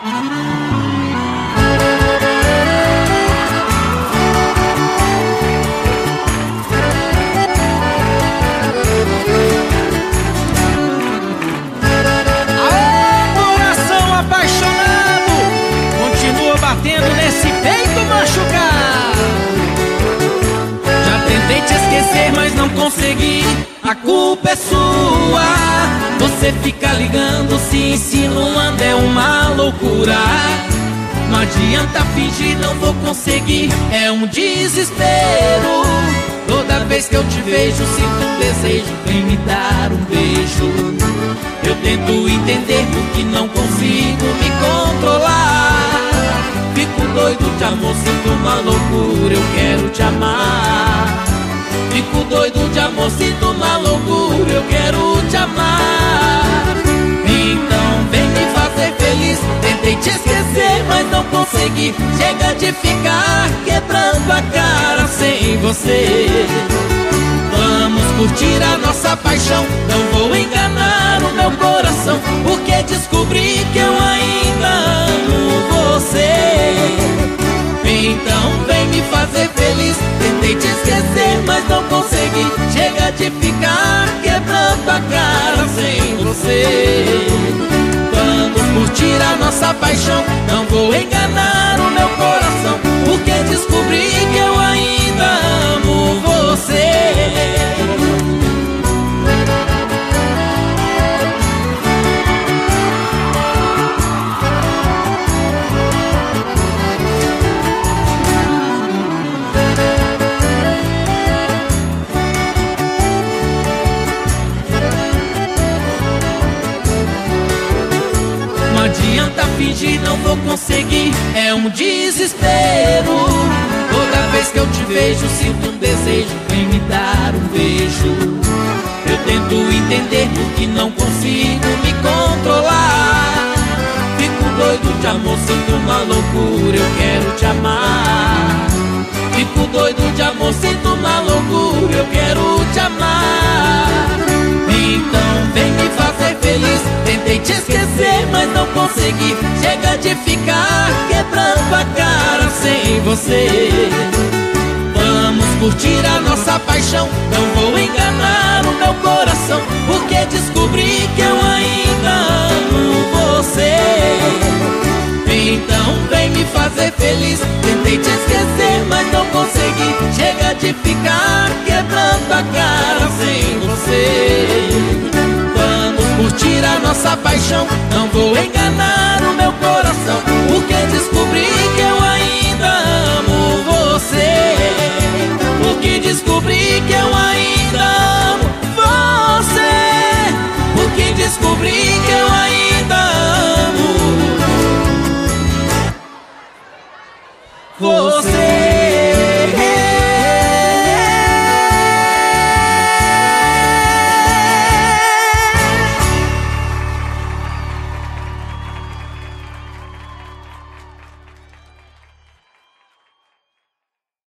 Batendo nesse peito machucado. Já tentei te esquecer, mas não consegui. A culpa é sua. Você fica ligando, se insinuando, é uma loucura. Não adianta fingir, não vou conseguir. É um desespero. Toda vez que eu te vejo, sinto um desejo. Vem me dar um beijo. Eu tento entender porque não consigo me controlar. Fico doido de amor, sinto uma loucura, eu quero te amar. Fico doido de amor, sinto uma loucura, eu quero te amar. Então vem me fazer feliz. Tentei te esquecer, mas não consegui. Chega de ficar quebrando a cara sem você. Vamos curtir a nossa paixão. Não vou enganar o meu coração, porque descobri que eu ainda amo você. Então vem me fazer feliz. Tentei te esquecer, mas não consegui. Chega de ficar quebrando a cara sem você. Vamos curtir a nossa paixão. Não vou enganar o meu coração, porque descobri que eu ainda amo você. Não adianta fingir, não vou conseguir. É um desespero. Toda vez que eu te vejo, sinto um desejo. Vem me dar um beijo. Eu tento entender porque não consigo me controlar. Fico doido de amor, sinto uma loucura, eu quero te amar. Fico doido de amor, sinto uma loucura, eu quero te amar. Então vem me fazer feliz. Tentei te esquecer, mas não consegui. Chega de ficar quebrando a cara sem você. Vamos curtir a nossa paixão. Não vou enganar o meu coração, porque descobri que eu ainda amo você. Então vem me fazer feliz. Tentei te esquecer, mas não consegui. Chega de ficar quebrando a cara sem você. Vamos curtir a nossa paixão. Não vou enganar o meu coração, porque descobri que eu ainda amo você. Porque descobri que eu ainda amo você. Porque descobri que eu ainda amo você.